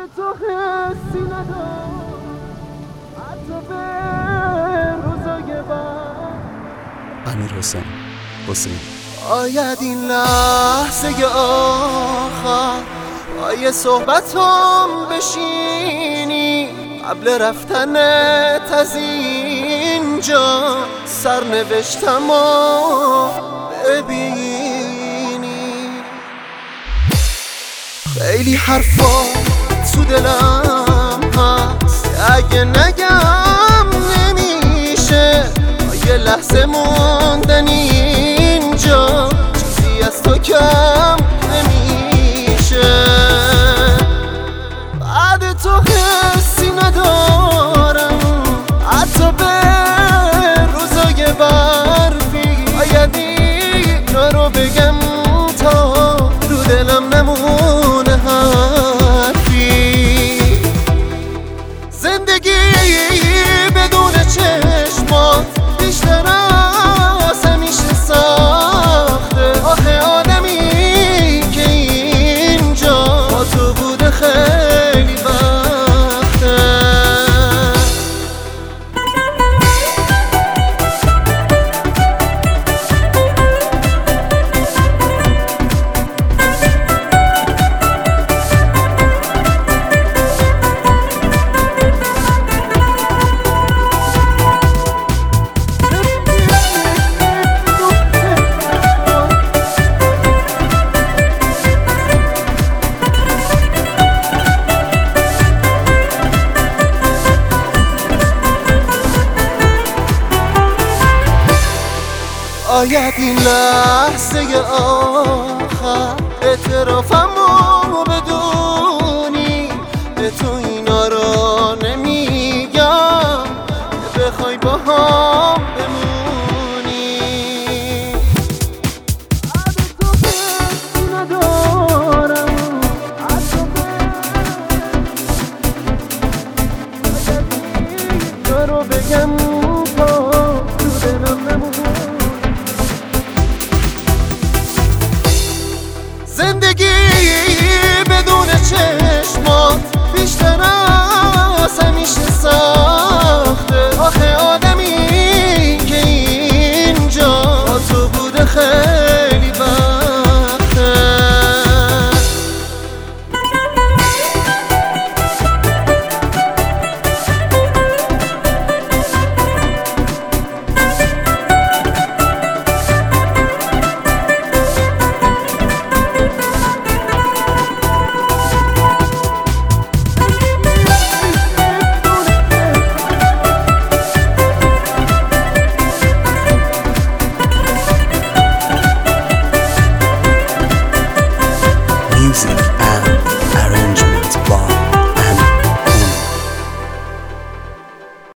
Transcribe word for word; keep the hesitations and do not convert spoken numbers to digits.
تو حسی ندار حتی به روزای بعد. امیر حسین حسین آید این لحظه آخر با یه صحبتم بشینی قبل رفتنت از اینجا سرنوشتم و ببینی. خیلی حرفا تو دلم هست اگه نگم نمیشه، یه لحظه موندن اینجا چیزی از تو کم نمیشه. بعد تو حسی ندارم حتی به روزای برفی. باید اینا رو بگم تا رو دلم نمونه حرفی. زندگی بدون چشمات بیشتر از همیشه سخته. آخه آدمی که اینجا با تو بوده خیلی وقته. آید این لحظه آخر اعترافم